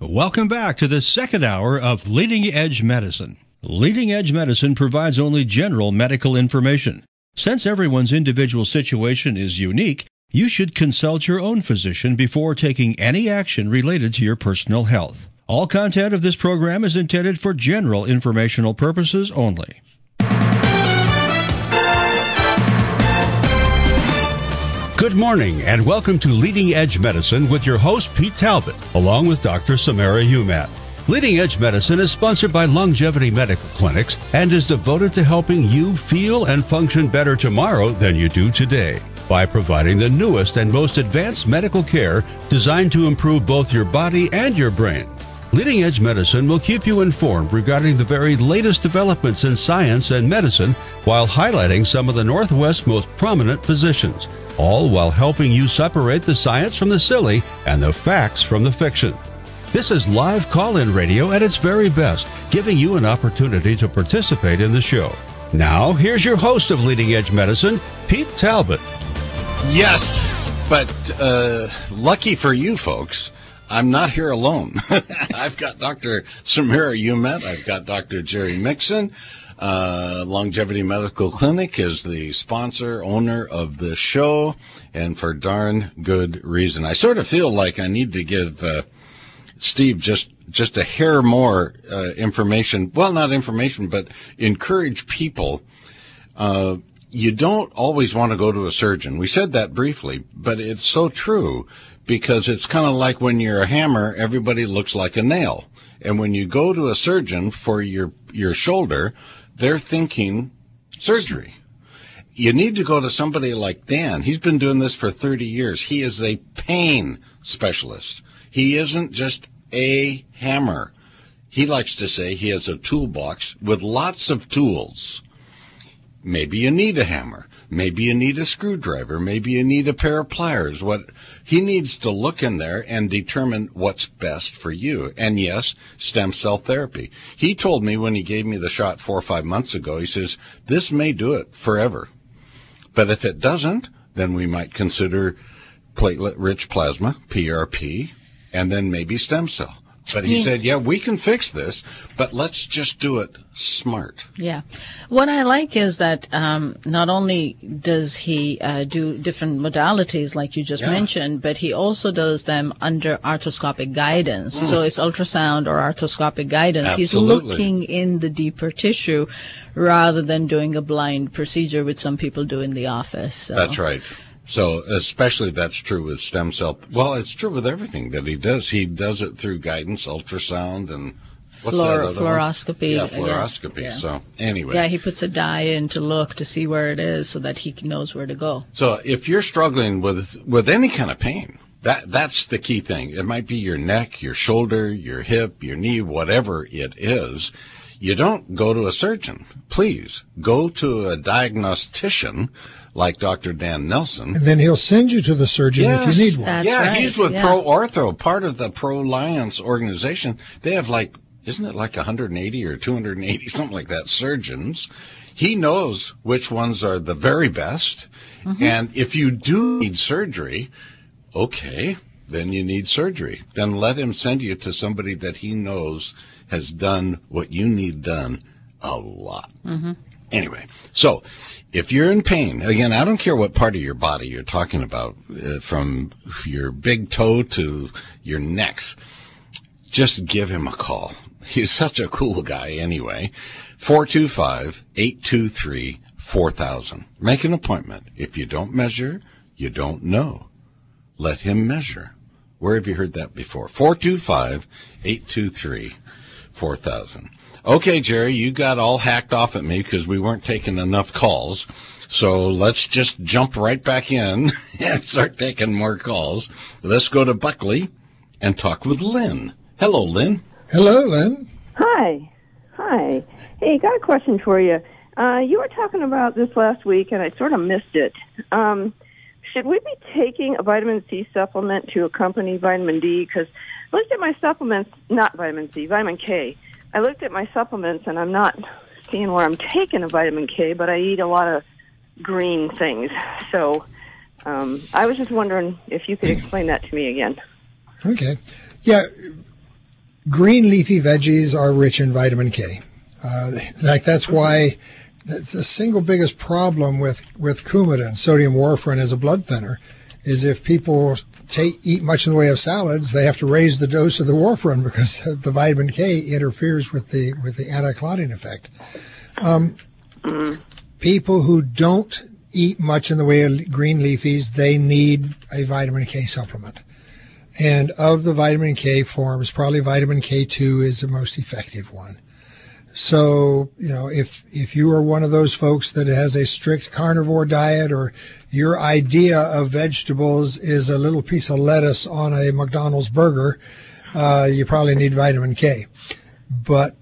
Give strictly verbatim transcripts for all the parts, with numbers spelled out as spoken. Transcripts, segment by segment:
Welcome back to the second hour of Leading Edge Medicine. Leading Edge Medicine provides only general medical information. Since everyone's individual situation is unique, you should consult your own physician before taking any action related to your personal health. All content of this program is intended for general informational purposes only. Good morning and welcome to Leading Edge Medicine with your host Pete Talbot, along with Doctor Samara Umat. Leading Edge Medicine is sponsored by Longevity Medical Clinics and is devoted to helping you feel and function better tomorrow than you do today by providing the newest and most advanced medical care designed to improve both your body and your brain. Leading Edge Medicine will keep you informed regarding the very latest developments in science and medicine while highlighting some of the Northwest's most prominent physicians, all while helping you separate the science from the silly and the facts from the fiction. This is live call-in radio at its very best, giving you an opportunity to participate in the show. Now, here's your host of Leading Edge Medicine, Pete Talbot. Yes, but uh, lucky for you folks, I'm not here alone. I've got Doctor Samara Umat. I've got Doctor Jerry Mixon. Uh, Longevity Medical Clinic is the sponsor, owner of the show, and for darn good reason. I sort of feel like I need to give uh, Steve just just a hair more uh, information. Well, not information, but encourage people. Uh, you don't always want to go to a surgeon. We said that briefly, but it's so true because it's kind of like when you're a hammer, everybody looks like a nail. And when you go to a surgeon for your your shoulder, they're thinking surgery. You need to go to somebody like Dan. He's been doing this for thirty years. He is a pain specialist. He isn't just a hammer. He likes to say he has a toolbox with lots of tools. Maybe you need a hammer. Maybe you need a screwdriver. Maybe you need a pair of pliers. What he needs to look in there and determine what's best for you. And yes, stem cell therapy. He told me when he gave me the shot four or five months ago, he says, this may do it forever. But if it doesn't, then we might consider platelet-rich plasma, P R P, and then maybe stem cell. But he yeah. said, yeah, we can fix this, but let's just do it smart. Yeah. What I like is that um, not only does he uh, do different modalities like you just yeah. mentioned, but he also does them under arthroscopic guidance. Mm. So it's ultrasound or arthroscopic guidance. Absolutely. He's looking in the deeper tissue rather than doing a blind procedure, which some people do in the office. So. That's right. So especially that's true with stem cell. Well, it's true with everything that he does. He does it through guidance, ultrasound, and what's Fluor- that other fluoroscopy. one? Yeah, fluoroscopy. Yeah. So anyway. Yeah, he puts a dye in to look to see where it is so that he knows where to go. So if you're struggling with with any kind of pain, that that's the key thing. It might be your neck, your shoulder, your hip, your knee, whatever it is. You don't go to a surgeon. Please go to a diagnostician like Doctor Dan Nelson. And then he'll send you to the surgeon yes, if you need one. That's yeah, right. he's with yeah. Pro Ortho, part of the Pro Alliance organization. They have like, isn't it like one hundred eighty or two hundred eighty, something like that, surgeons. He knows which ones are the very best. Mm-hmm. And if you do need surgery, okay, then you need surgery. Then let him send you to somebody that he knows has done what you need done a lot. Mm-hmm. Anyway, so if you're in pain, again, I don't care what part of your body you're talking about, uh, from your big toe to your necks, just give him a call. He's such a cool guy anyway. four two five, eight two three, four thousand. Make an appointment. If you don't measure, you don't know. Let him measure. Where have you heard that before? four two five, eight two three, four thousand. Okay, Jerry, you got all hacked off at me because we weren't taking enough calls. So let's just jump right back in and start taking more calls. Let's go to Buckley and talk with Lynn. Hello, Lynn. Hello, Lynn. Hi. Hi. Hey, got a question for you. Uh, you were talking about this last week, and I sort of missed it. Um, should we be taking a vitamin C supplement to accompany vitamin D? Because I looked at my supplements, not vitamin C, vitamin K. I looked at my supplements, and I'm not seeing where I'm taking a vitamin K, but I eat a lot of green things. So um, I was just wondering if you could explain that to me again. Okay. Yeah, green leafy veggies are rich in vitamin K. Uh, in fact, that's why that's the single biggest problem with, with Coumadin, sodium warfarin as a blood thinner, is if people take, eat much in the way of salads, they have to raise the dose of the warfarin because the, the vitamin K interferes with the with the anti-clotting effect. Um, people who don't eat much in the way of green leafies, they need a vitamin K supplement. And of the vitamin K forms, probably vitamin K two is the most effective one. So, you know, if, if you are one of those folks that has a strict carnivore diet, or your idea of vegetables is a little piece of lettuce on a McDonald's burger, uh, you probably need vitamin K. But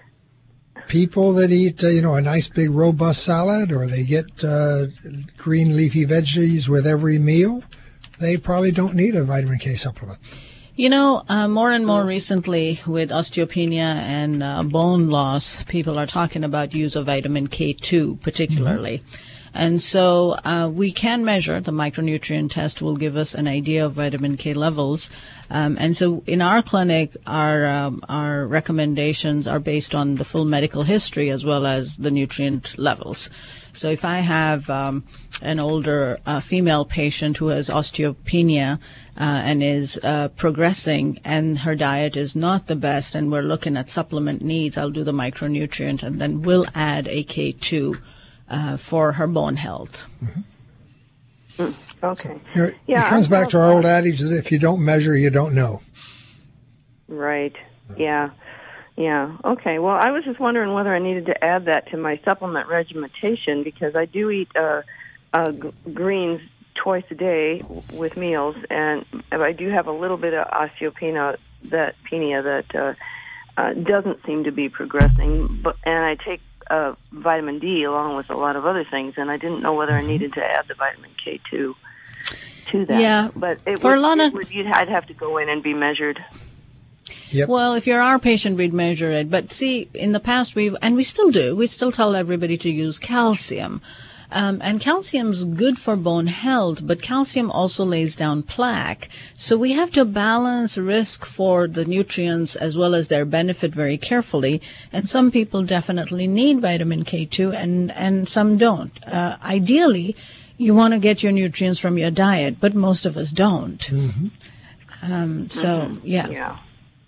people that eat, uh, you know, a nice big robust salad, or they get uh, green leafy veggies with every meal, they probably don't need a vitamin K supplement. You know, uh, more and more recently with osteopenia and uh, bone loss, people are talking about use of vitamin K two particularly. Mm-hmm. And so uh, we can measure. The micronutrient test will give us an idea of vitamin K levels. Um, and so in our clinic, our um, our recommendations are based on the full medical history as well as the nutrient levels. So if I have um, an older uh, female patient who has osteopenia uh, and is uh, progressing, and her diet is not the best, and we're looking at supplement needs, I'll do the micronutrient, and then we'll add a K two uh, for her bone health. Mm-hmm. Mm, okay. So, yeah, it comes I back to our old adage that if you don't measure, you don't know. Right. Yeah. Yeah. Okay. Well, I was just wondering whether I needed to add that to my supplement regimentation, because I do eat uh, uh, g- greens twice a day with meals, and I do have a little bit of osteopenia that penia that uh, uh, doesn't seem to be progressing. But and I take uh, vitamin D along with a lot of other things, and I didn't know whether I needed to add the vitamin K two to that. Yeah. But it for would, a lot it of would, you'd, I'd have to go in and be measured. Yep. Well, if you're our patient, we'd measure it. But see, in the past, we've, and we still do, we still tell everybody to use calcium. Um, and calcium's good for bone health, but calcium also lays down plaque. So we have to balance risk for the nutrients as well as their benefit very carefully. And some people definitely need vitamin K two, and, and some don't. Uh, ideally, you want to get your nutrients from your diet, but most of us don't. Mm-hmm. Um, so, Mm-hmm. yeah. Yeah.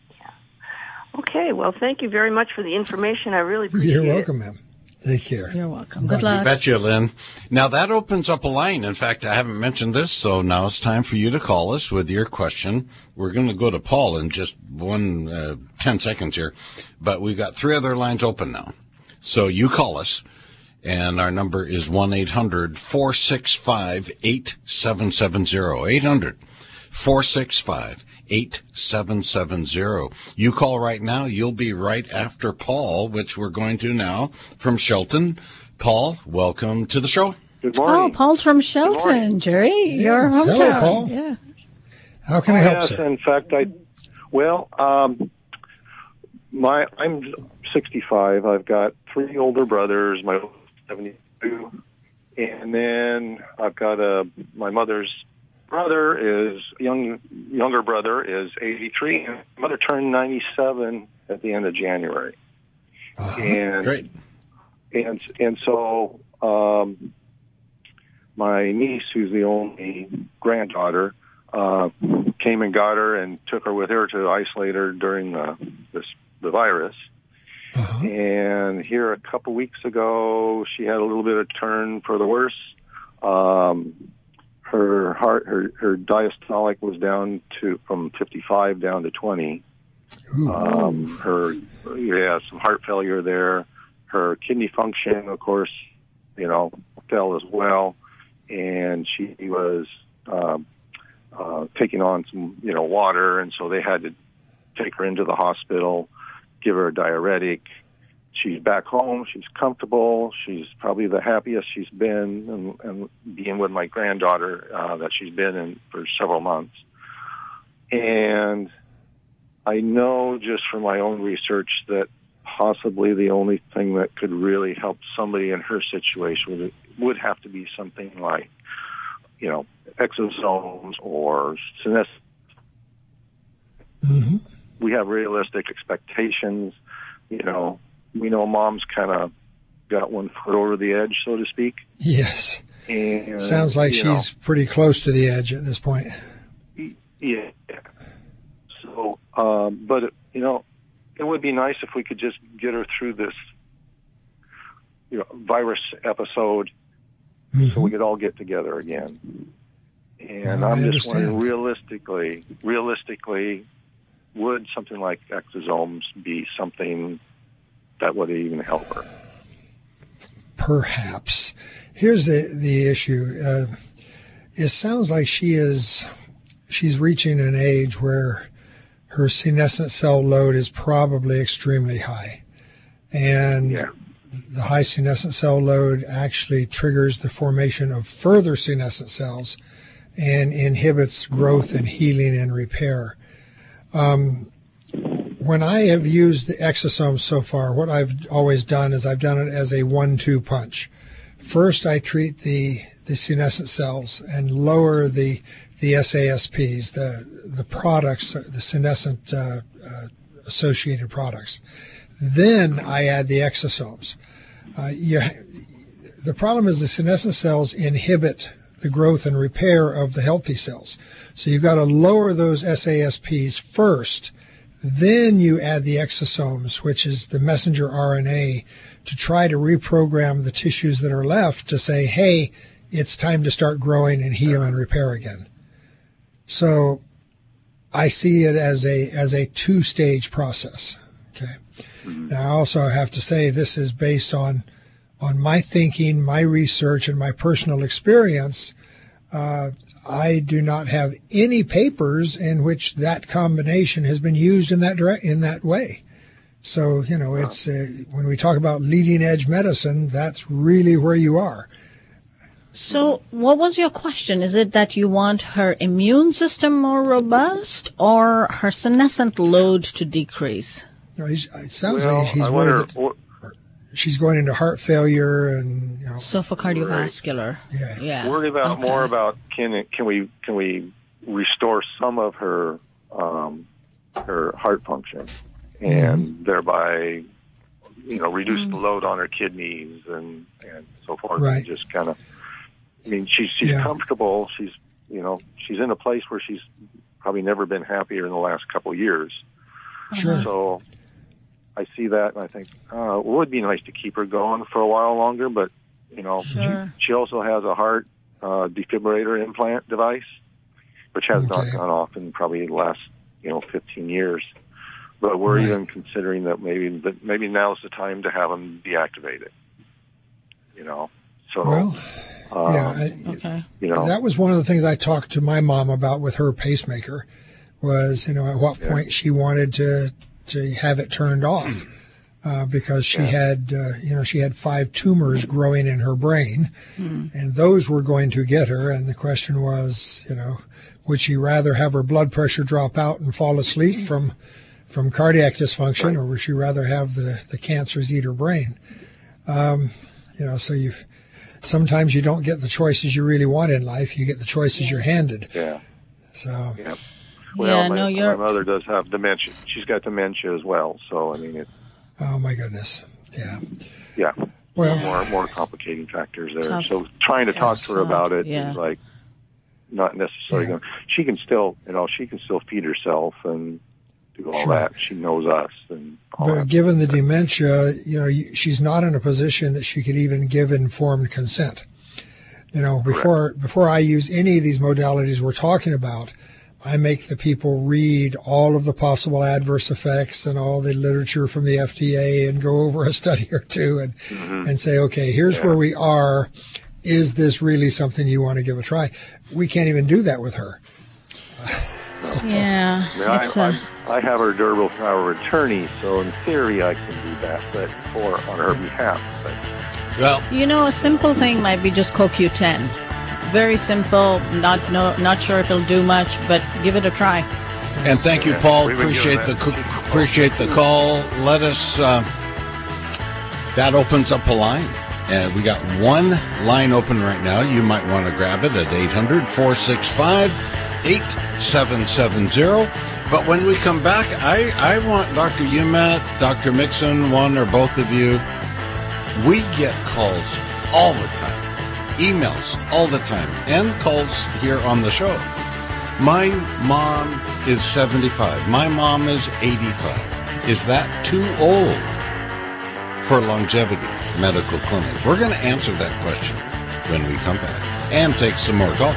Okay, well, thank you very much for the information. I really appreciate it. You're welcome, ma'am. Take care. You're welcome. Good luck. You betcha, Lynn. Now, that opens up a line. In fact, I haven't mentioned this, so now it's time for you to call us with your question. We're going to go to Paul in just one, uh, ten seconds here, but we've got three other lines open now. So you call us, and our number is one eight hundred four six five eight seven seven zero. eight hundred four six five eight seven seven zero. You call right now. You'll be right after Paul, which we're going to now from Shelton. Paul, welcome to the show. Good morning. Oh, Paul's from Shelton, Jerry. Yes. Your hometown. Hello, Paul. Yeah. How can I help, yes, sir? in fact, I well, um, my I'm sixty-five. I've got three older brothers. My seventy-two, and then I've got a my mother's brother is young younger brother is eighty-three, and my mother turned ninety-seven at the end of January. Uh-huh. And Great. and and so um, my niece, who's the only granddaughter, uh, came and got her and took her with her to isolate her during the this the virus. Uh-huh. And here a couple weeks ago, she had a little bit of turn for the worse. Um, her heart, her, her diastolic was down to from fifty-five down to twenty. Ooh. Um, her, yeah, some heart failure there. Her kidney function, of course, you know, fell as well. And she was um, uh, taking on some, you know, water, and so they had to take her into the hospital, give her a diuretic. She's back home. She's comfortable. She's probably the happiest she's been, and, and being with my granddaughter uh, that she's been in for several months. And I know just from my own research that possibly the only thing that could really help somebody in her situation would, would have to be something like, you know, exosomes or senescence. Mm-hmm. we have realistic expectations. You know, we know mom's kind of got one foot over the edge, so to speak. Yes. And, sounds like she's know, pretty close to the edge at this point. Yeah. So, um, but, you know, it would be nice if we could just get her through this, you know, virus episode, mm-hmm. so we could all get together again. And well, I'm I just understand. wondering, realistically, realistically, would something like exosomes be something that would even help her? Perhaps. Here's the the issue. Uh, it sounds like she is she's reaching an age where her senescent cell load is probably extremely high, and yeah. the high senescent cell load actually triggers the formation of further senescent cells and inhibits growth and healing and repair. Um, when I have used the exosomes so far, what I've always done is I've done it as a one two punch. First, I treat the, the senescent cells and lower the the S A S Ps, the the products, the senescent uh, uh, associated products. Then I add the exosomes. Uh, you, the problem is the senescent cells inhibit the growth and repair of the healthy cells. So you've got to lower those S A S Ps first. Then you add the exosomes, which is the messenger R N A, to try to reprogram the tissues that are left to say, hey, it's time to start growing and heal and repair again. So I see it as a as a two-stage process. Okay. Mm-hmm. Now, I also have to say this is based on on my thinking, my research, and my personal experience. Uh, I do not have any papers in which that combination has been used in that direct, in that way. So, you know, it's uh, when we talk about leading edge medicine, that's really where you are. So what was your question? Is it that you want her immune system more robust or her senescent load to decrease? No, he's, it sounds well, like he's I worried wonder, that what, she's going into heart failure and, you know. So for cardiovascular. Yeah. Yeah. worried about Okay. more about can can we can we restore some of her um, her heart function and mm-hmm. thereby, you know, reduce mm-hmm. the load on her kidneys and, and so forth. Right. And just kind of, I mean, she's she's yeah. comfortable. She's you know she's in a place where she's probably never been happier in the last couple of years. Sure. So I see that and I think uh, it would be nice to keep her going for a while longer, but you know, Sure. she, she also has a heart uh, defibrillator implant device, which has Okay. not gone off in probably the last you know fifteen years. But we're Right. even considering that maybe that maybe now's the time to have them deactivated. You know, so Well, um, yeah. I, Okay. you know, That was one of the things I talked to my mom about with her pacemaker was, you know, at what Yeah. point she wanted to, to have it turned off. Uh, because she Yeah. had, uh, you know, she had five tumors growing in her brain, mm. and those were going to get her. And the question was, you know, would she rather have her blood pressure drop out and fall asleep from from cardiac dysfunction, Right. or would she rather have the the cancers eat her brain? Um, you know, so you sometimes you don't get the choices you really want in life; you get the choices you're handed. yeah. So, Yeah. Well, Yeah, my, no, you're- my mother does have dementia. She's got dementia as well. So I mean, it's oh my goodness, yeah. yeah. Well, more more complicating factors there. Tough. So trying to talk to her about it is Yeah. like not necessarily Yeah. going. She can still, you know, she can still feed herself and do all Sure. that. She knows us and all But that. given the dementia, you know, you- she's not in a position that she could even give informed consent. You know, before before I use any of these modalities we're talking about, I make the people read all of the possible adverse effects and all the literature from the F D A and go over a study or two and Mm-hmm. and say, okay, here's Yeah. where we are. Is this really something you want to give a try? We can't even do that with her. Yeah. I, mean, It's I, a, I, I have her durable power of attorney, so in theory I can do that, but for on her behalf. But Well, you know, a simple thing might be just C O Q ten. Very simple. Not no, not sure if it'll do much, but give it a try. and thank you, Yeah, Paul. we've been Appreciate the doing co- that. appreciate the call. Let us. Uh, that opens up a line, and we got one line open right now. You might want to grab it at eight hundred, four six five, eight seven seven zero. But when we come back, I, I want Doctor Umat, Doctor Mixon, one or both of you. We get calls all the time, emails all the time, and calls here on the show. My mom is seventy-five. My mom is eighty-five. Is that too old for Longevity Medical Clinic? We're going to answer that question when we come back and take some more calls.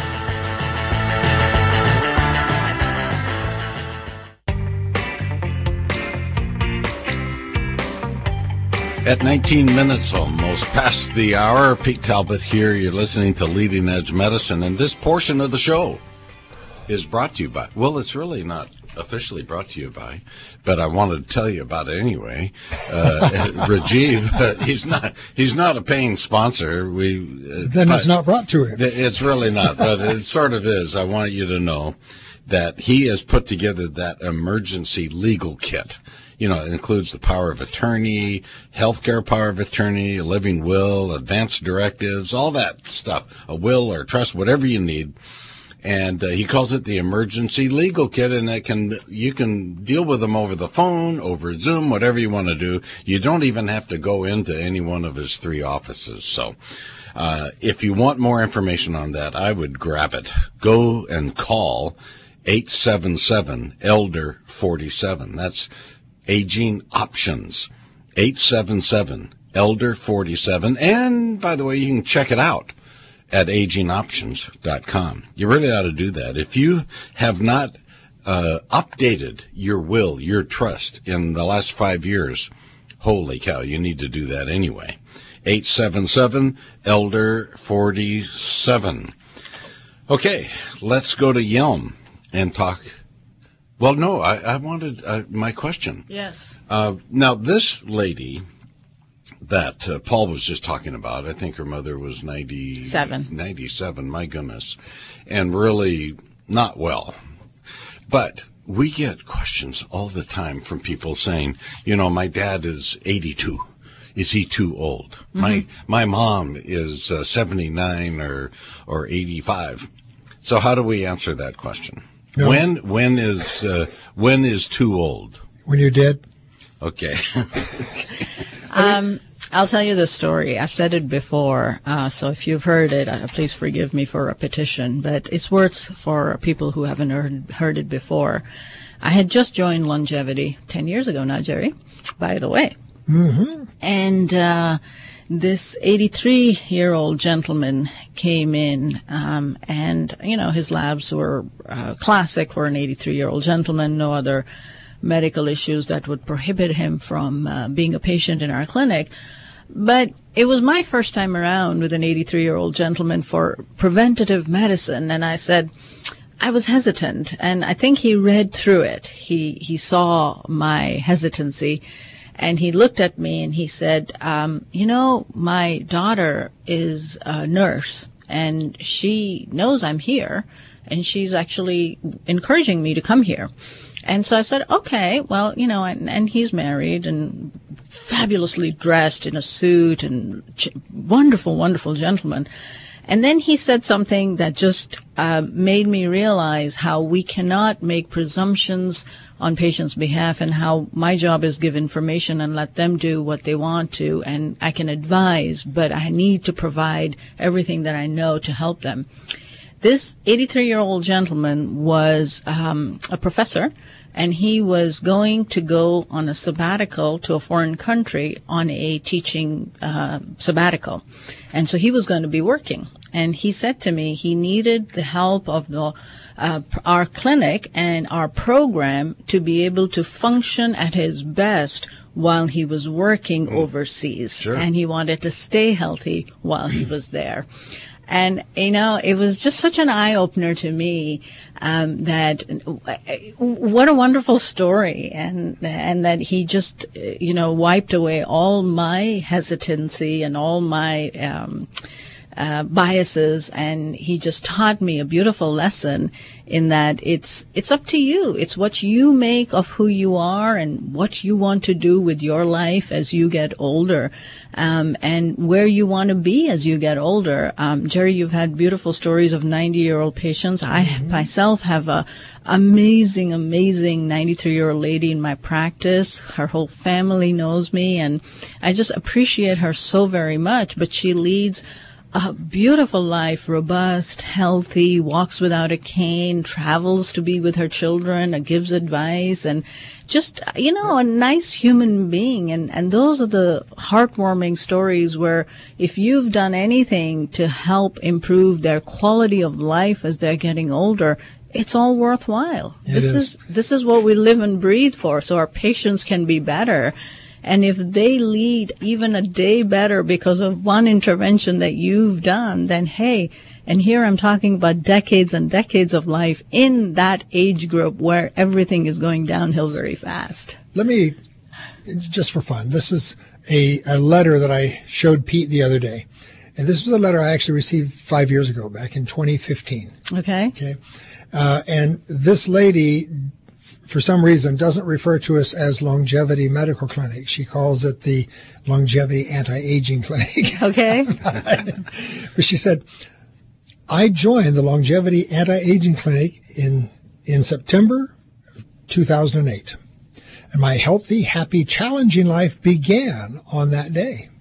At nineteen minutes almost past the hour, Pete Talbot here. You're listening to Leading Edge Medicine, and this portion of the show is brought to you by, well, it's really not officially brought to you by, but I wanted to tell you about it anyway. Uh, Rajiv, uh, he's not he's not a paying sponsor. We uh, Then it's not brought to him. It's really not, but it sort of is. I want you to know that he has put together that emergency legal kit. You know, it includes the power of attorney, healthcare power of attorney, a living will, advance directives, all that stuff, a will or trust, whatever you need. And uh, he calls it the emergency legal kit, and it can you can deal with them over the phone, over Zoom, whatever you want to do. You don't even have to go into any one of his three offices. So uh, if you want more information on that, I would grab it. Go and call eight seven seven, E L D E R forty-seven. That's Aging Options, eight seven seven, E L D E R forty-seven. And, by the way, you can check it out at aging options dot com. You really ought to do that. If you have not uh, updated your will, your trust in the last five years, holy cow, you need to do that anyway. eight seven seven, E L D E R forty-seven. Okay, let's go to Yelm and talk. Well, no, I, I wanted uh, my question. Yes. Uh, now, this lady that uh, Paul was just talking about, I think her mother was ninety-seven. ninety-seven, my goodness, and really not well. But we get questions all the time from people saying, you know, my dad is eighty-two. Is he too old? Mm-hmm. My my mom is uh, seventy-nine or or eighty-five. So how do we answer that question? No. When when is uh, when is too old? When you're dead. Okay. um, I'll tell you the story. I've said it before, uh, so if you've heard it, uh, please forgive me for repetition. But it's worth for people who haven't heard, heard it before. I had just joined Longevity ten years ago now, Jerry. By the way, mm-hmm. and. Uh, This eighty-three-year-old gentleman came in, um, and, you know, his labs were uh, classic for an eighty-three-year-old gentleman, no other medical issues that would prohibit him from uh, being a patient in our clinic. But it was my first time around with an eighty-three-year-old gentleman for preventative medicine, and I said, I was hesitant, and I think he read through it. He, he saw my hesitancy. And he looked at me and he said, um, you know, my daughter is a nurse and she knows I'm here and she's actually encouraging me to come here. And so I said, okay, well, you know, and, and he's married and fabulously dressed in a suit and ch- wonderful, wonderful gentleman. And then he said something that just uh, made me realize how we cannot make presumptions on patients' behalf and how my job is give information and let them do what they want to, and I can advise, but I need to provide everything that I know to help them. This eighty-three-year-old gentleman was um, a professor, and he was going to go on a sabbatical to a foreign country on a teaching uh, sabbatical. And so he was going to be working. And he said to me he needed the help of the uh, our clinic and our program to be able to function at his best while he was working mm. overseas. Sure. And he wanted to stay healthy while he was there. And, you know, it was just such an eye-opener to me um, that what a wonderful story, and and that he just, you know, wiped away all my hesitancy and all my um, uh, biases, and he just taught me a beautiful lesson in that it's it's up to you. It's what you make of who you are and what you want to do with your life as you get older, um, and where you want to be as you get older. Um, Jerry, you've had beautiful stories of ninety-year-old patients. I mm-hmm. myself have a amazing, amazing ninety-three-year-old lady in my practice. Her whole family knows me, and I just appreciate her so very much. But she leads a beautiful life, robust, healthy, walks without a cane, travels to be with her children, uh, gives advice, and just, you know, a nice human being. And, and those are the heartwarming stories where if you've done anything to help improve their quality of life as they're getting older, it's all worthwhile. It this is. is this is what we live and breathe for, so our patients can be better. And if they lead even a day better because of one intervention that you've done, then hey, and here I'm talking about decades and decades of life in that age group where everything is going downhill very fast. Let me, just for fun, this is a, a letter that I showed Pete the other day. And this was a letter I actually received five years ago, back in twenty fifteen. Okay. Okay. Uh, and this lady, for some reason, doesn't refer to us as Longevity Medical Clinic. She calls it the Longevity Anti-Aging Clinic. Okay. But she said, I joined the Longevity Anti-Aging Clinic in, in September two thousand eight. And my healthy, happy, challenging life began on that day.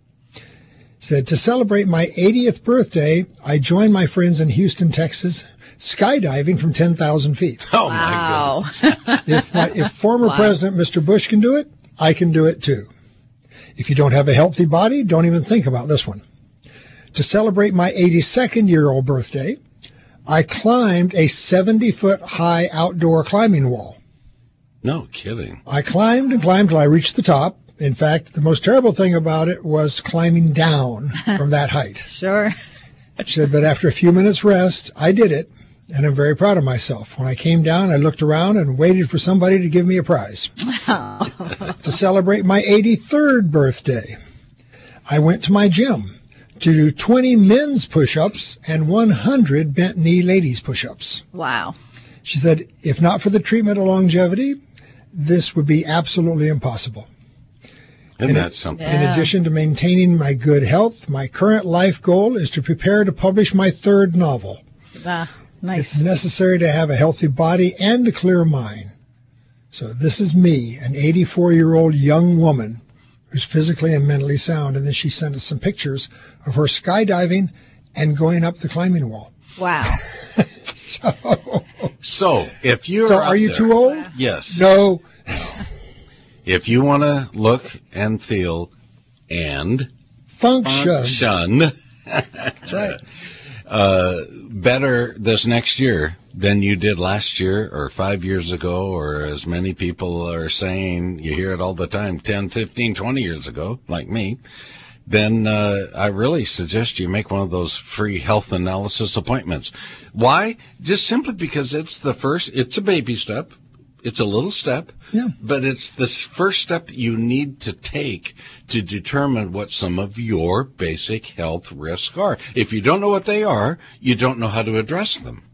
Said, to celebrate my eightieth birthday, I joined my friends in Houston, Texas, skydiving from ten thousand feet. Oh, wow. my goodness. If, my, if former Wow. President Mister Bush can do it, I can do it too. If you don't have a healthy body, don't even think about this one. To celebrate my eighty-second year old birthday, I climbed a seventy foot high outdoor climbing wall. No kidding. I climbed and climbed till I reached the top. In fact, the most terrible thing about it was climbing down from that height. Sure. She said, but after a few minutes rest, I did it, and I'm very proud of myself. When I came down, I looked around and waited for somebody to give me a prize. To celebrate my eighty-third birthday, I went to my gym to do twenty men's push-ups and one hundred bent knee ladies push-ups. Wow. She said, if not for the treatment of longevity, this would be absolutely impossible. Isn't In- that something? In Yeah. addition to maintaining my good health, my current life goal is to prepare to publish my third novel. Ah, nice. It's necessary to have a healthy body and a clear mind. So this is me, an eighty-four-year-old young woman who's physically and mentally sound. And then she sent us some pictures of her skydiving and going up the climbing wall. Wow. So, So, if you're so out are you there- too old? Yes. No. If you want to look and feel and Function. function That's right. uh, better this next year than you did last year or five years ago, or as many people are saying, you hear it all the time, ten, fifteen, twenty years ago, like me, then uh, I really suggest you make one of those free health analysis appointments. Why? Just simply because it's the first, it's a baby step. It's a little step, Yeah. but it's this first step you need to take to determine what some of your basic health risks are. If you don't know what they are, you don't know how to address them.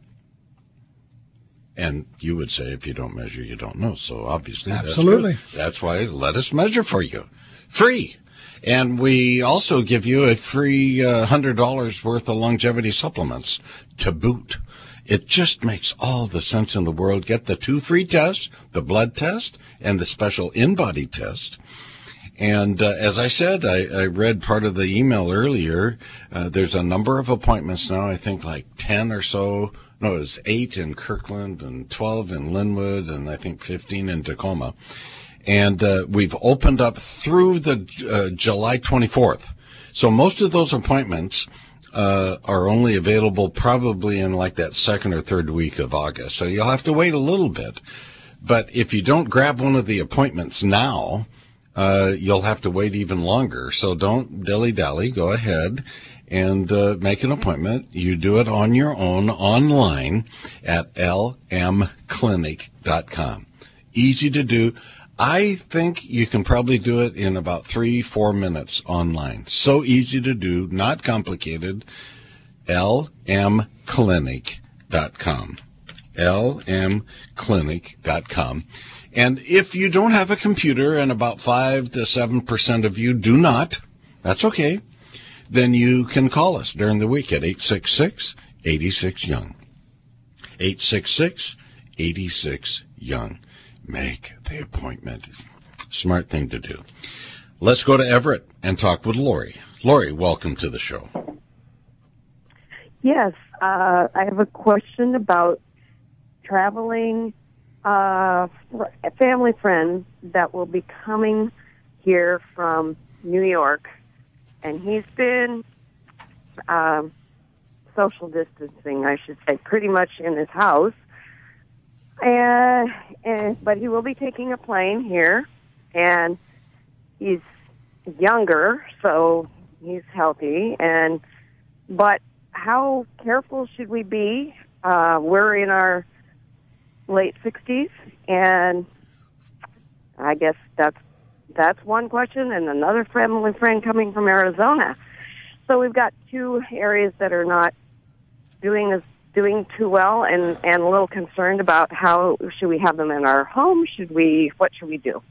And you would say if you don't measure, you don't know. So obviously, Absolutely. That's, good. That's why let us measure for you. Free. And we also give you a free uh, one hundred dollars worth of longevity supplements to boot. It just makes all the sense in the world. Get the two free tests, the blood test and the special in-body test. And uh, as I said, I, I read part of the email earlier. Uh, there's a number of appointments now, I think like ten or so. No, it was eight in Kirkland and twelve in Linwood and I think fifteen in Tacoma. And uh, we've opened up through the uh, July twenty-fourth. So most of those appointments uh, are only available probably in like that second or third week of August. So you'll have to wait a little bit. But if you don't grab one of the appointments now, uh, you'll have to wait even longer. So don't dilly-dally. Go ahead and uh, make an appointment. You do it on your own online at l m clinic dot com. easy to do. I think you can probably do it in about three, four minutes online. So easy to do, not complicated. L M clinic dot com. L M clinic dot com. And if you don't have a computer, and about five to seven percent of you do not, that's okay, then you can call us during the week at eight six six, eight six, young. eight six six, eight six, young. Make the appointment. Smart thing to do. Let's go to Everett and talk with Lori. Lori, welcome to the show. Yes, uh, I have a question about traveling uh, family friends that will be coming here from New York, and he's been uh, social distancing, I should say, pretty much in his house. And, and but he will be taking a plane here, and he's younger, so he's healthy. And but how careful should we be? Uh, we're in our late sixties, and I guess that's that's one question. And another family friend coming from Arizona. So we've got two areas that are not doing as doing too well, and, and a little concerned about how should we have them in our home? Should we? What should we do?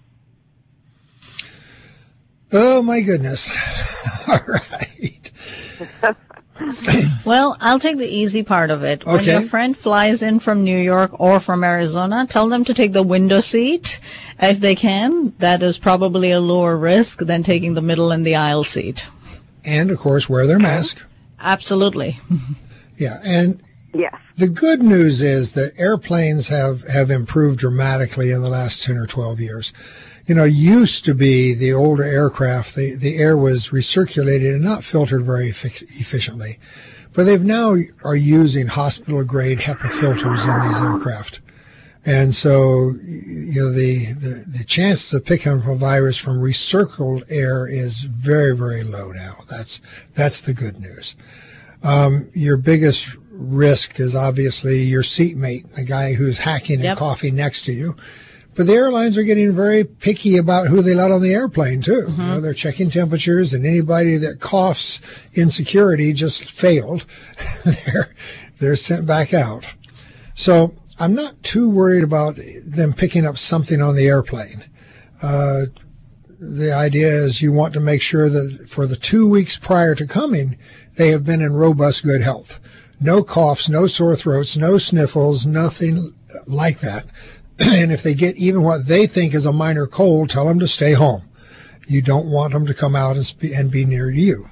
Oh my goodness! All right. Well, I'll take the easy part of it. When Okay. your friend flies in from New York or from Arizona, tell them to take the window seat if they can. That is probably a lower risk than taking the middle and the aisle seat. And of course, wear their mask. Absolutely. Yeah, and Yeah. the good news is that airplanes have, have improved dramatically in the last ten or twelve years. You know, used to be the older aircraft, the, the air was recirculated and not filtered very effic- efficiently. But they've now are using hospital-grade HEPA filters in these aircraft. And so, you know, the, the, the chances of picking up a virus from recircled air is very, very low now. That's, that's the good news. Um, your biggest risk is obviously your seatmate, the guy who's hacking Yep. and coughing next to you. But the airlines are getting very picky about who they let on the airplane too. Mm-hmm. You know, they're checking temperatures, and anybody that coughs in security just failed. they're, they're sent back out. So I'm not too worried about them picking up something on the airplane. Uh, the idea is you want to make sure that for the two weeks prior to coming, they have been in robust good health. No coughs, no sore throats, no sniffles, nothing like that. And if they get even what they think is a minor cold, tell them to stay home. You don't want them to come out and, spe- and be near you.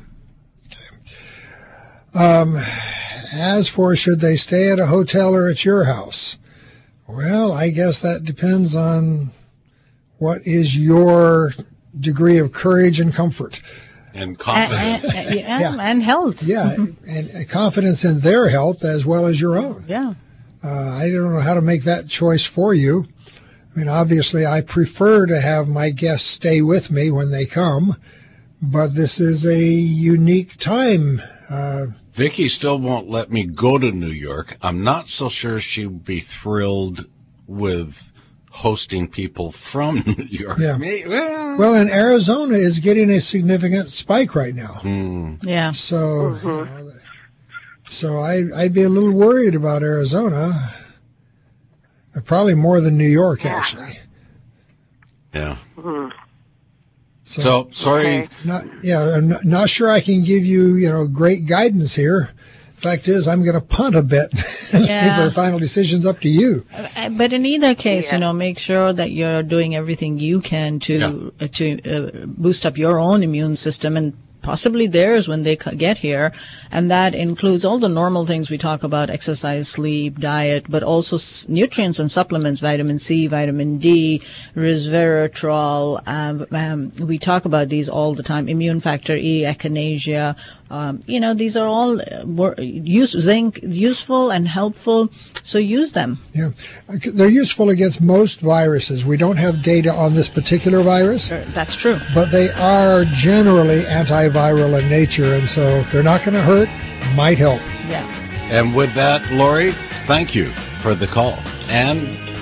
Okay. Um, as for should they stay at a hotel or at your house? Well, I guess that depends on what is your degree of courage and comfort. And And, confidence. and, yeah, Yeah. and health. Yeah, and confidence in their health as well as your own. Yeah. Uh, I don't know how to make that choice for you. I mean, obviously, I prefer to have my guests stay with me when they come, but this is a unique time. Uh, Vicky still won't let me go to New York. I'm not so sure she would be thrilled with hosting people from New York. Yeah. Me- well, well, and Arizona is getting a significant spike right now. Yeah. So, you know, so I, I'd be a little worried about Arizona. Uh, Probably more than New York, actually. yeah. So, So, sorry. Okay. not, yeah, I'm not, not sure I can give you, you know, great guidance here. Fact is, I'm going to punt a bit. Yeah. The final decision's up to you. Uh, But in either case, Yeah. you know, make sure that you're doing everything you can to uh, to uh, boost up your own immune system and possibly theirs when they c- get here. And that includes all the normal things we talk about: exercise, sleep, diet, but also s- nutrients and supplements, vitamin C, vitamin D, resveratrol. Um, um, we talk about these all the time. Immune factor E, echinacea. Um, you know, these are all uh, wor- use, zinc, useful and helpful. So use them. Yeah. They're useful against most viruses. We don't have data on this particular virus, Uh, That's true. but they are generally antiviral in nature, and so they're not going to hurt, might help. Yeah. And with that, Lori, thank you for the call. And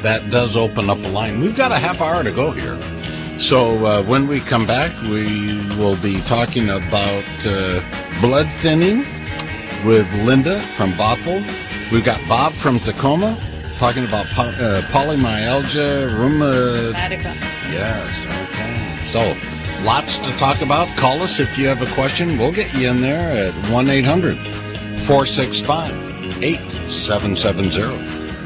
that does open up a line. We've got a half hour to go here. So uh, when we come back, we will be talking about uh, blood thinning with Linda from Bothell. We've got Bob from Tacoma talking about po- uh, polymyalgia, rheuma. Yes, okay. So lots to talk about. Call us if you have a question. We'll get you in there at one eight hundred four six five eight seven seven zero.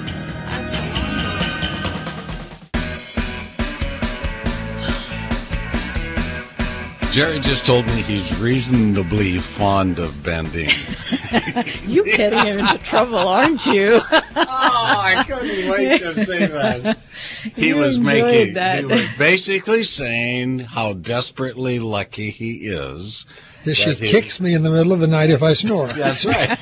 Jerry just told me he's reasonably fond of bending. You're getting him into trouble, aren't you? Oh, I couldn't wait to say that. He You was making, that. he was basically saying how desperately lucky he is. That she that he- kicks me in the middle of the night if I snore. That's right.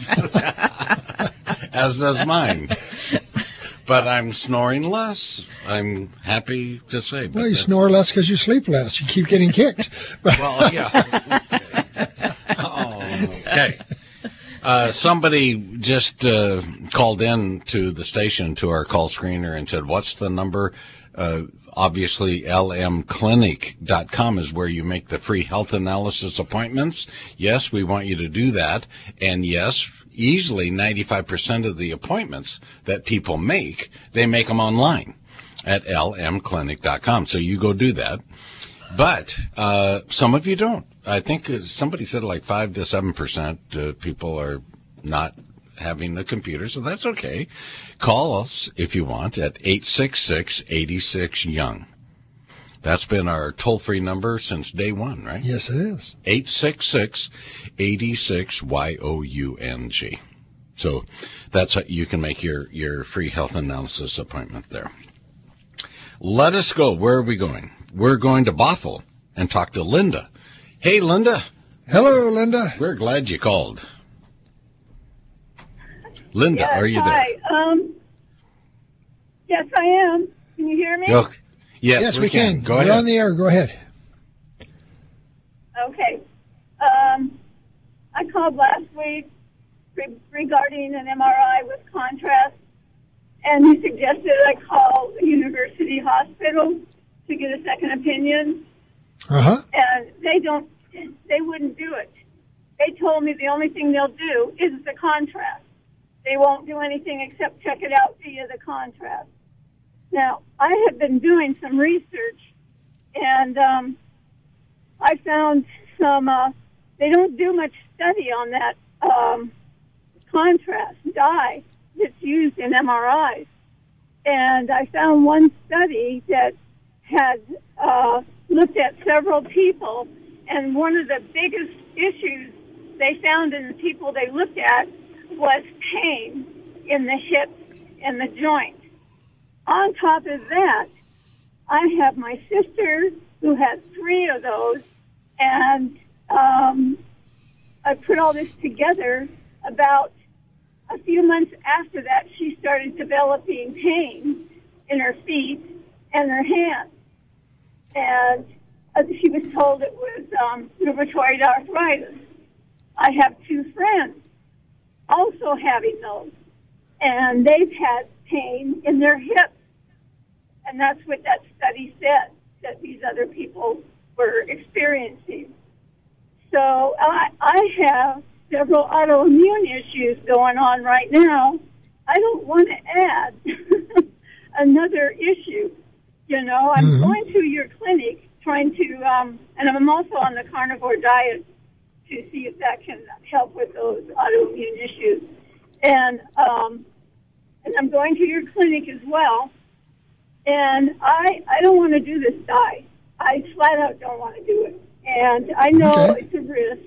As does mine. But I'm snoring less. I'm happy to say. But Well, you that's- snore less because you sleep less. You keep getting kicked. Well, yeah. Oh, okay. Uh, somebody just uh, called in to the station, to our call screener, and said, what's the number? Uh, obviously, L M clinic dot com is where you make the free health analysis appointments. Yes, we want you to do that. And yes, easily ninety-five percent of the appointments that people make, they make them online at L M clinic dot com. So you go do that. But uh, some of you don't. I think uh, somebody said like five to seven percent uh, people are not having a computer, so that's okay. Call us if you want at eight six six, eight six, young. That's been our toll-free number since day one, right? Yes, it is. eight six six, eight six, Y O U N G. So that's how you can make your, your free health analysis appointment there. Let us go. Where are we going? We're going to Bothell and talk to Linda. Hey, Linda. Hello, Linda. We're glad you called. Linda, Yes, are you hi. Um, yes, I am. Can you hear me? there? Okay. Yes, Yes, we can. Go You're ahead. on the air. Go ahead. Okay. Um, I called last week re- regarding an M R I with contrast, and you suggested I call the University Hospital to get a second opinion, Uh-huh. and they don't, they wouldn't do it. They told me the only thing they'll do is the contrast. They won't do anything except check it out via the contrast. Now, I have been doing some research, and um, I found some, uh, they don't do much study on that um, contrast dye that's used in M R Is. And I found one study that had uh, looked at several people, and one of the biggest issues they found in the people they looked at was pain in the hip and the joint. On top of that, I have my sister who has three of those, and um, I put all this together. About a few months after that, she started developing pain in her feet and her hands. And uh, she was told it was um, rheumatoid arthritis. I have two friends also having those, and they've had pain in their hips. And that's what that study said, that these other people were experiencing. So I, I have several autoimmune issues going on right now. I don't want to add another issue. You know, I'm Mhm. going to your clinic trying to, um, and I'm also on the carnivore diet to see if that can help with those autoimmune issues. And, um, and I'm going to your clinic as well. And I, I don't want to do this dye. I flat out don't want to do it. And I know Okay. it's a risk.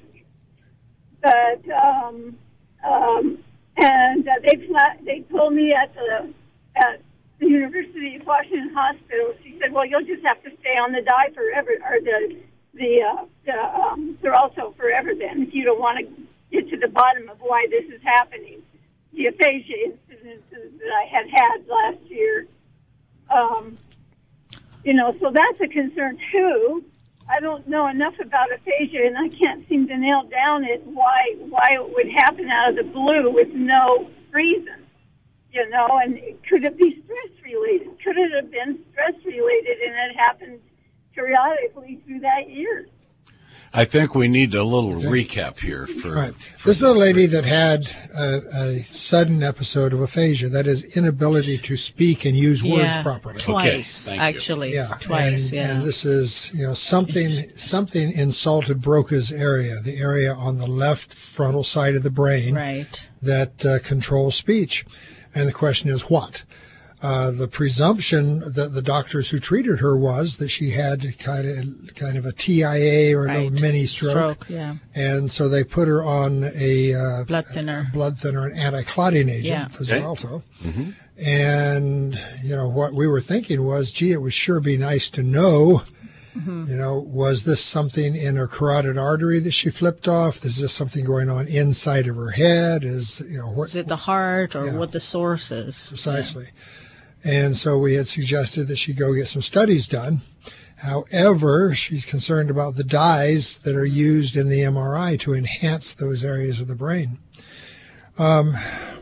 But, um, um, and uh, they flat, they told me at the, at the University of Washington Hospital, she said, well, you'll just have to stay on the dye forever, or the, the, uh, the, um, Xarelto forever then, if you don't want to get to the bottom of why this is happening. The aphasia incidences that I had had last year. Um, you know, so that's a concern too. I don't know enough about aphasia, and I can't seem to nail down it why why it would happen out of the blue with no reason. You know, and could it be stress related? Could it have been stress related and it happened periodically through that year? I think we need a little recap here. For, right. for This is a lady that had a, a sudden episode of aphasia, that is inability to speak and use yeah, words properly. Twice, okay, actually. Yeah, twice. and, yeah. and this is, you know, something something insulted Broca's area, the area on the left frontal side of the brain right. that uh, controls speech. And the question is what? Uh, the presumption that the doctors who treated her was that she had kind of kind of a T I A or a right. little mini stroke. Stroke, yeah. And so they put her on a uh, blood thinner, a blood thinner, an anti-clotting agent, yeah. the okay. Xarelto. Mm-hmm. And you know what we were thinking was, gee, it would sure be nice to know. Mm-hmm. You know, was this something in her carotid artery that she flipped off? Is this something going on inside of her head? Is you know, what, is it the heart or yeah. what the source is? Precisely. Yeah. And so we had suggested that she go get some studies done. However, she's concerned about the dyes that are used in the M R I to enhance those areas of the brain. Um,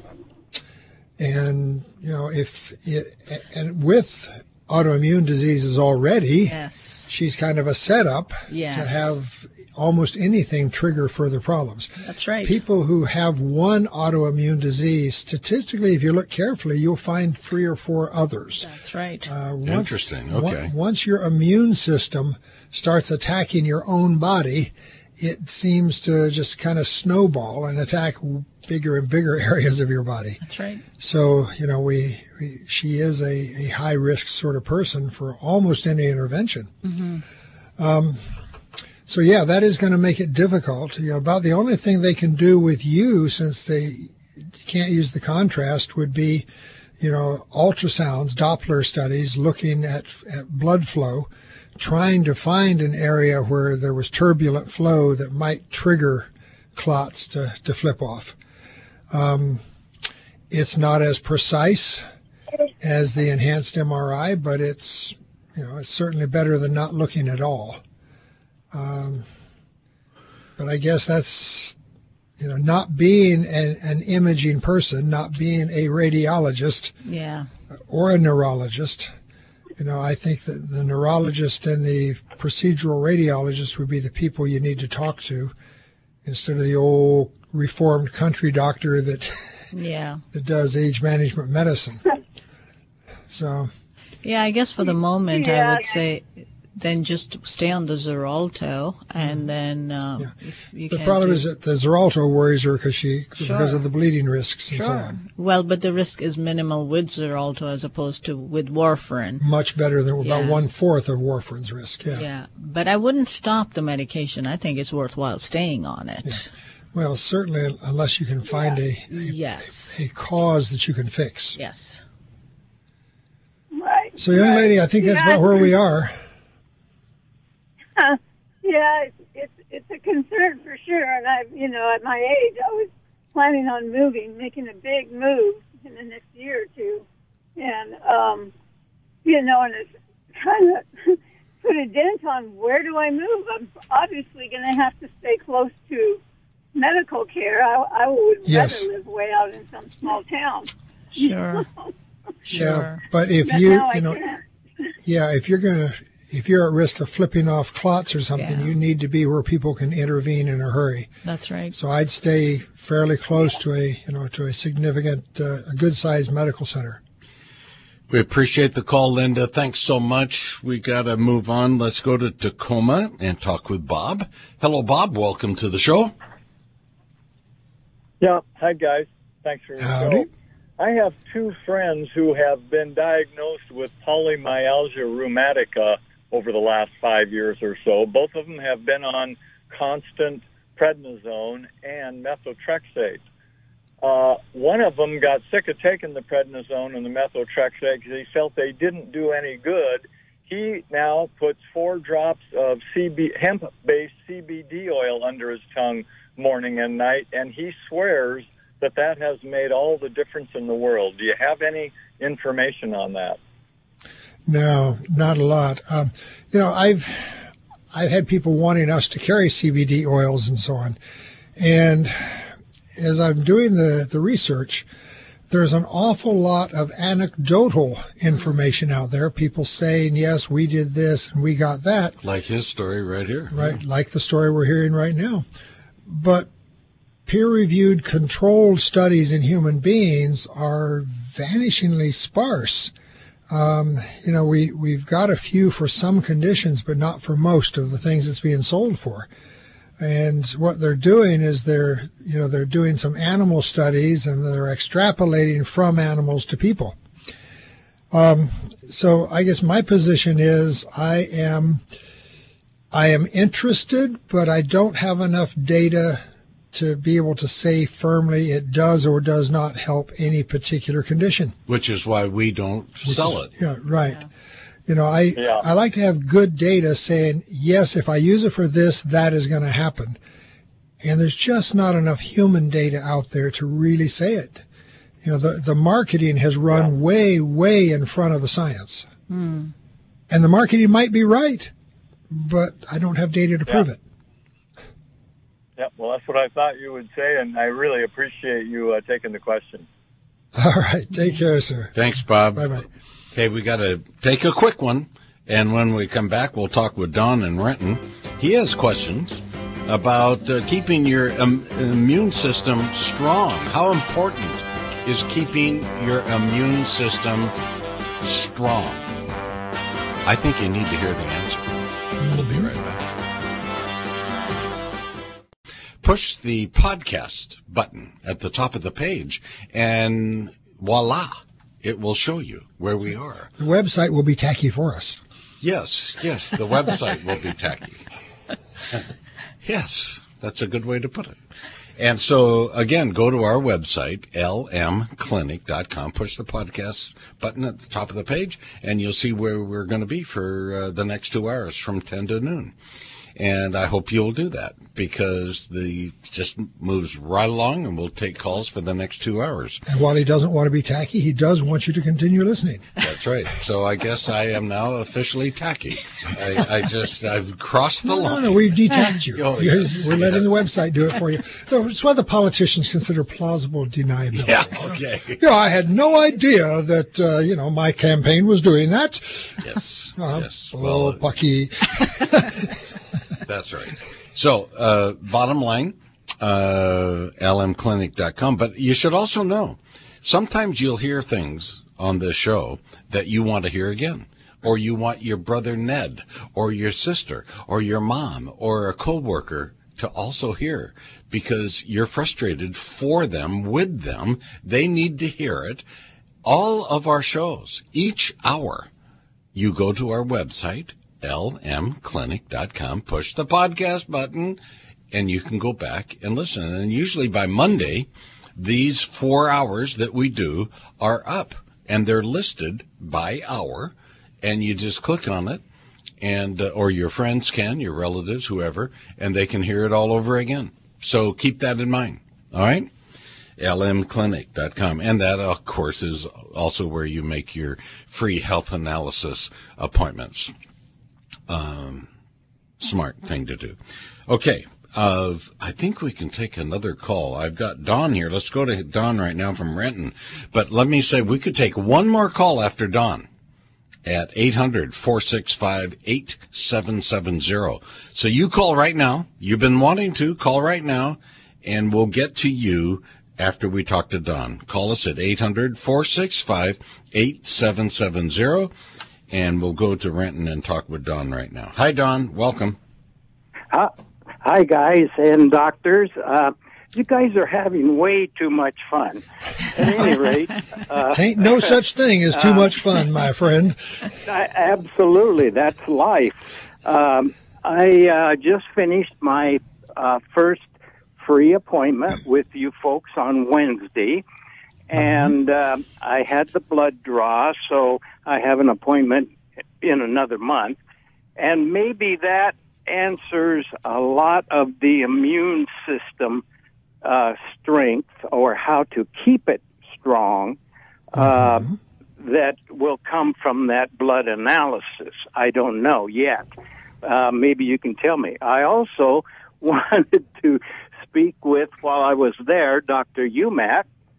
and, you know, if it, and with autoimmune diseases already, yes. she's kind of a setup yes. to have almost anything trigger further problems. That's right. People who have one autoimmune disease, statistically, if you look carefully, you'll find three or four others. That's right. Uh, once, Interesting. Okay. Once, once your immune system starts attacking your own body, it seems to just kind of snowball and attack bigger and bigger areas of your body. That's right. So, you know, we, we she is a, a high risk sort of person for almost any intervention. Mm-hmm. Um, So, yeah, that is going to make it difficult. You know, about the only thing they can do with you, since they can't use the contrast, would be, you know, ultrasounds, Doppler studies, looking at, at blood flow, trying to find an area where there was turbulent flow that might trigger clots to, to flip off. Um, it's not as precise as the enhanced M R I, but it's, you know, it's certainly better than not looking at all. Um, but I guess that's, you know, not being an, an imaging person, not being a radiologist yeah. or a neurologist. You know, I think that the neurologist and the procedural radiologist would be the people you need to talk to instead of the old reformed country doctor that, yeah. that does age management medicine. So. Yeah, I guess for the moment, yeah. I would say then just stay on the Xarelto, and then uh, yeah. if you the can problem do, is that the Xarelto worries her because she Sure. because of the bleeding risks and sure. so on. Well, but the risk is minimal with Xarelto as opposed to with warfarin. Much better than about Yeah. one fourth of warfarin's risk. Yeah. Yeah, but I wouldn't stop the medication. I think it's worthwhile staying on it. Yeah. Well, certainly unless you can find a, a Yes. a, a cause that you can fix. Yes. Right. So, young right. lady, I think that's yeah. about where we are. Yeah, it's, it's it's a concern for sure. And I, you know, at my age, I was planning on moving, making a big move in the next year or two, and um, you know, and it's kind of put a dent on where do I move. I'm obviously going to have to stay close to medical care. I, I would Yes. rather live way out in some small town. Sure. Sure. Yeah, but if But you, now I you know, can't. yeah, if you're gonna, if you're at risk of flipping off clots or something, Yeah. you need to be where people can intervene in a hurry. That's right. So I'd stay fairly close to a, you know, to a significant, uh, a good-sized medical center. We appreciate the call, Linda. Thanks so much. We got to move on. Let's go to Tacoma and talk with Bob. Hello, Bob. Welcome to the show. Yeah. Hi, guys. Thanks for your Howdy. show. I have two friends who have been diagnosed with polymyalgia rheumatica over the last five years or so. Both of them have been on constant prednisone and methotrexate. Uh, one of them got sick of taking the prednisone and the methotrexate because he felt they didn't do any good. He now puts four drops of C B, hemp-based C B D oil under his tongue morning and night, and he swears that that has made all the difference in the world. Do you have any information on that? No, not a lot. Um, you know, I've I've had people wanting us to carry C B D oils and so on, and as I'm doing the the research, there's an awful lot of anecdotal information out there. People saying, yes, we did this and we got that. Like his story right here. Right, like the story we're hearing right now. But peer-reviewed controlled studies in human beings are vanishingly sparse. Um, you know, we, we've got a few for some conditions, but not for most of the things it's being sold for. And what they're doing is they're, you know, they're doing some animal studies and they're extrapolating from animals to people. Um, so I guess my position is I am, I am interested, but I don't have enough data to be able to say firmly it does or does not help any particular condition. Which is why we don't Which sell is, it. Yeah, right. Yeah. You know, I yeah. I like to have good data saying, yes, if I use it for this, that is going to happen. And there's just not enough human data out there to really say it. You know, the, the marketing has run yeah. way, way in front of the science. Mm. And the marketing might be right, but I don't have data to yeah. prove it. Yeah, well, that's what I thought you would say, and I really appreciate you uh, taking the question. All right. Take care, sir. Thanks, Bob. Bye-bye. Okay, we got to take a quick one, and when we come back, we'll talk with Don in Renton. He has questions about uh, keeping your um, immune system strong. How important is keeping your immune system strong? I think you need to hear the answer. We'll be right back. Push the podcast button at the top of the page, and voila, it will show you where we are. The website will be tacky for us. Yes, yes, the website will be tacky. Yes, that's a good way to put it. And so, again, go to our website, L M clinic dot com, push the podcast button at the top of the page, and you'll see where we're going to be for uh, the next two hours from ten to noon. And I hope you'll do that because the just moves right along, and we'll take calls for the next two hours. And while he doesn't want to be tacky, he does want you to continue listening. That's right. So I guess I am now officially tacky. I, I just, I've crossed the no, line. No, no, we've detached you. Oh, yes. We're letting the website do it for you. That's what the politicians consider plausible deniability. Yeah, okay. You know, I had no idea that, uh, you know, my campaign was doing that. Yes, uh, yes. Oh, well, Pucky. That's right. So, uh, bottom line, uh, L M clinic dot com. But you should also know, sometimes you'll hear things on this show that you want to hear again. Or you want your brother Ned, or your sister, or your mom, or a coworker to also hear. Because you're frustrated for them, with them. They need to hear it. All of our shows, each hour, you go to our website, L M clinic dot com, push the podcast button, and you can go back and listen. And usually by Monday, these four hours that we do are up, and they're listed by hour, and you just click on it, and uh, or your friends can, your relatives, whoever, and they can hear it all over again. So keep that in mind, all right? L M clinic dot com. And that, of course, is also where you make your free health analysis appointments. Um, smart thing to do. Okay. Uh, I think we can take another call. I've got Don here. Let's go to Don right now from Renton. But let me say, we could take one more call after Don at eight hundred, four six five, eight seven seven zero. So you call right now. You've been wanting to call right now, and we'll get to you after we talk to Don. Call us at eight hundred, four six five, eight seven seven zero. And we'll go to Renton and talk with Don right now. Hi, Don. Welcome. Uh, hi, guys and doctors. Uh, you guys are having way too much fun. At any rate. Uh, Ain't no such thing as too uh, much fun, my friend. I, absolutely. That's life. Um, I uh, just finished my uh, first free appointment with you folks on Wednesday. And uh, I had the blood draw, so I have an appointment in another month. And maybe that answers a lot of the immune system uh, strength, or how to keep it strong, uh, mm-hmm. that will come from that blood analysis. I don't know yet. Uh, maybe you can tell me. I also wanted to speak with, while I was there, Doctor Umat.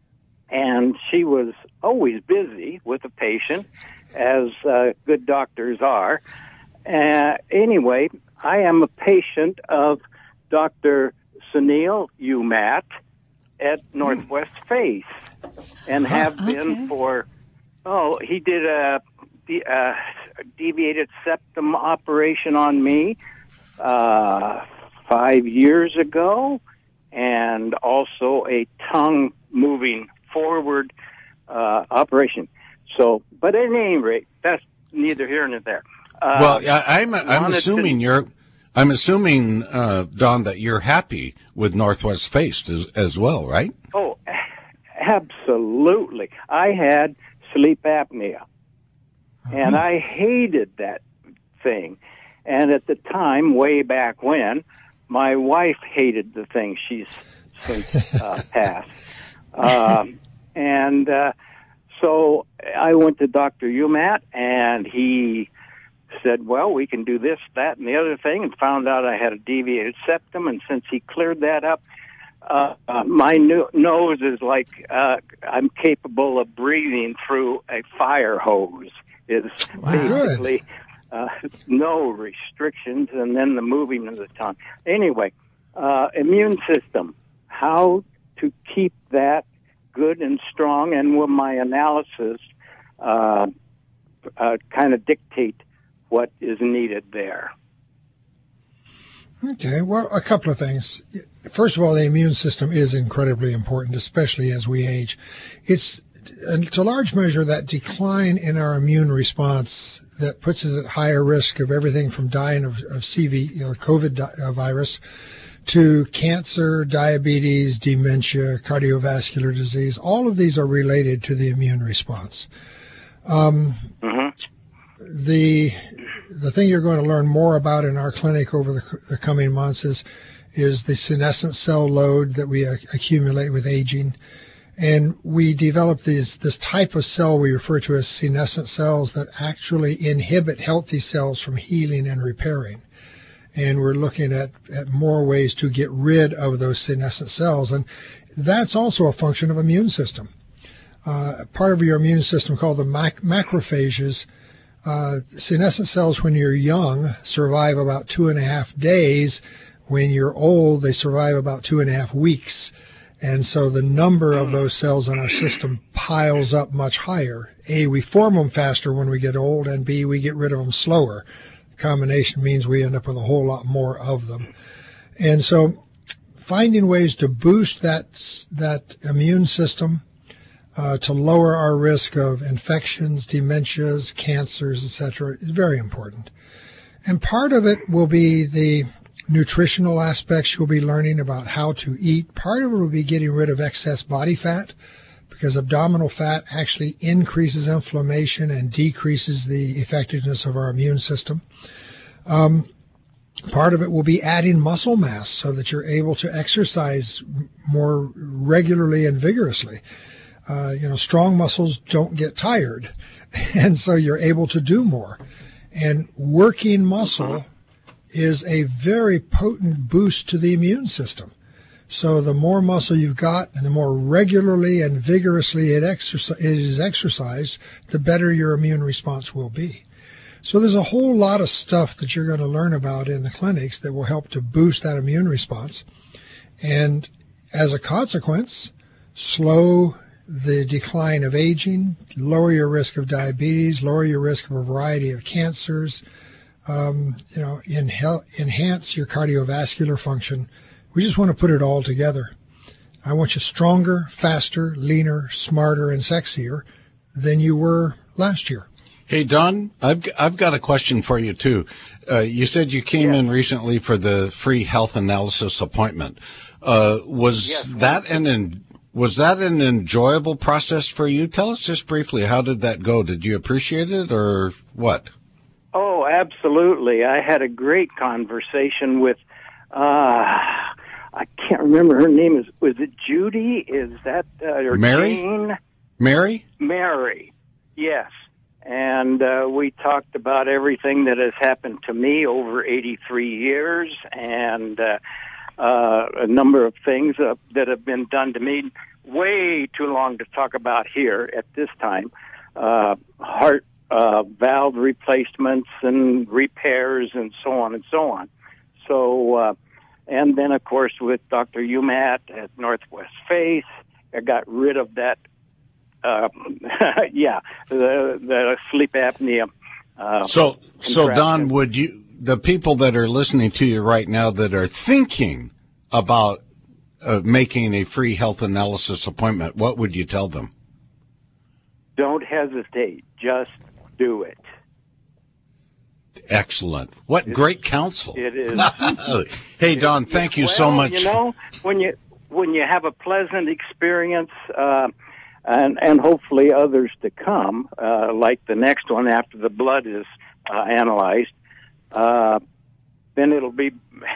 and she was always busy with a patient, as uh, good doctors are. Uh, anyway, I am a patient of Doctor Sunil Umat at Northwest Face, and have okay. been for, oh, he did a, a deviated septum operation on me uh, five years ago, and also a tongue moving forward uh, operation. So, but at any rate, that's neither here nor there. Uh, well, I, I'm I'm wanted assuming to- you're I'm assuming uh, Don, that you're happy with Northwest Face as, as well, right? Oh, absolutely. I had sleep apnea, and I hated that thing. And at the time, way back when, my wife hated the thing. She's since uh, passed. Um, and uh, so I went to Doctor Umat, and he said, well, we can do this, that, and the other thing, and found out I had a deviated septum. And since he cleared that up, uh, uh, my no- nose is like uh, I'm capable of breathing through a fire hose. It's Wow. basically uh, no restrictions, and then the moving of the tongue. Anyway, uh, immune system, how to keep that good and strong, and will my analysis uh, uh, kind of dictate what is needed there? Okay, well, a couple of things. First of all, the immune system is incredibly important, especially as we age. It's, to a large measure, that decline in our immune response that puts us at higher risk of everything from dying of, of C V, you know, COVID di- uh, virus, to cancer, diabetes, dementia, cardiovascular disease. All of these are related to the immune response. Um, mm-hmm. The the thing you're going to learn more about in our clinic over the, the coming months is is the senescent cell load that we uh, accumulate with aging, and we develop these this type of cell we refer to as senescent cells that actually inhibit healthy cells from healing and repairing. And we're looking at, at more ways to get rid of those senescent cells, and that's also a function of immune system. Uh, part of your immune system called the mac- macrophages. Uh, senescent cells, when you're young, survive about two and a half days. When you're old, they survive about two and a half weeks. And so the number of those cells in our system piles up much higher. A, we form them faster when we get old, and B, we get rid of them slower. The combination means we end up with a whole lot more of them. And so finding ways to boost that, that immune system, Uh, to lower our risk of infections, dementias, cancers, et cetera, is very important. And part of it will be the nutritional aspects you'll be learning about how to eat. Part of it will be getting rid of excess body fat, because abdominal fat actually increases inflammation and decreases the effectiveness of our immune system. Um, part of it will be adding muscle mass so that you're able to exercise more regularly and vigorously. Uh, you know, strong muscles don't get tired, and so you're able to do more. And working muscle is a very potent boost to the immune system. So the more muscle you've got and the more regularly and vigorously it, exercise, it is exercised, the better your immune response will be. So there's a whole lot of stuff that you're going to learn about in the clinics that will help to boost that immune response. And as a consequence, slow the decline of aging, lower your risk of diabetes, lower your risk of a variety of cancers, um, you know, inhel- enhance your cardiovascular function. We just want to put it all together. I want you stronger, faster, leaner, smarter, and sexier than you were last year. Hey, Don, I've, I've got a question for you, too. Uh, you said you came yes. in recently for the free health analysis appointment. Uh, was yes, that an, en- was that an enjoyable process for you? Tell us just briefly, how did that go? Did you appreciate it or what? Oh, absolutely. I had a great conversation with, uh, I can't remember her name. Is Was it Judy? Is that, uh, or Mary? Jane? Mary? Mary, yes. And uh, we talked about everything that has happened to me over eighty-three years, and uh, uh, a number of things uh, that have been done to me. way too long to talk about here at this time. Uh, heart uh, valve replacements and repairs and so on and so on. So, uh, and then, of course, with Doctor Umat at Northwest Face, I got rid of that, uh, yeah, the, the sleep apnea. Uh, so, so Don, would you, the people that are listening to you right now that are thinking about uh, making a free health analysis appointment, what would you tell them? Don't hesitate. Just do it. Excellent. What it's, great counsel. It is. Hey, Don, thank you well, so much. You know, when you when you have a pleasant experience, uh, and and hopefully others to come, uh, like the next one after the blood is uh, analyzed, uh, then it'll be.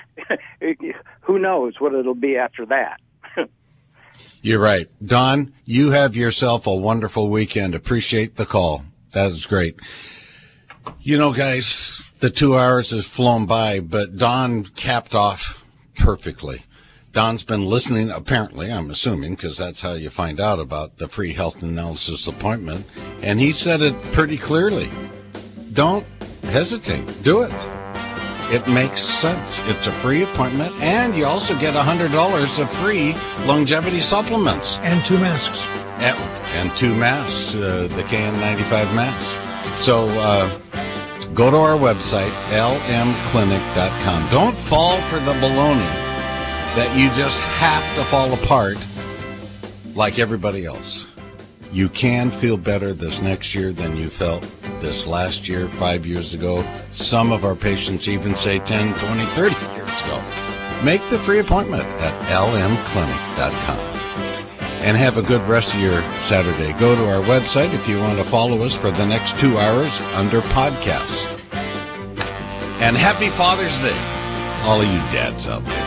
Who knows what it'll be after that? You're right. Don, you have yourself a wonderful weekend. Appreciate the call. That was great. You know, guys, the two hours has flown by, but Don capped off perfectly. Don's been listening, apparently, I'm assuming, because that's how you find out about the free health analysis appointment. And he said it pretty clearly. Don't hesitate. Do it. It makes sense. It's a free appointment, and you also get one hundred dollars of free longevity supplements. And two masks. And, and two masks, uh, the K N ninety-five masks. So uh, go to our website, L M clinic dot com. Don't fall for the baloney that you just have to fall apart like everybody else. You can feel better this next year than you felt this last year, five years ago. Some of our patients even say ten, twenty, thirty years ago. Make the free appointment at L M clinic dot com. And have a good rest of your Saturday. Go to our website if you want to follow us for the next two hours under podcasts. And happy Father's Day, all of you dads out there.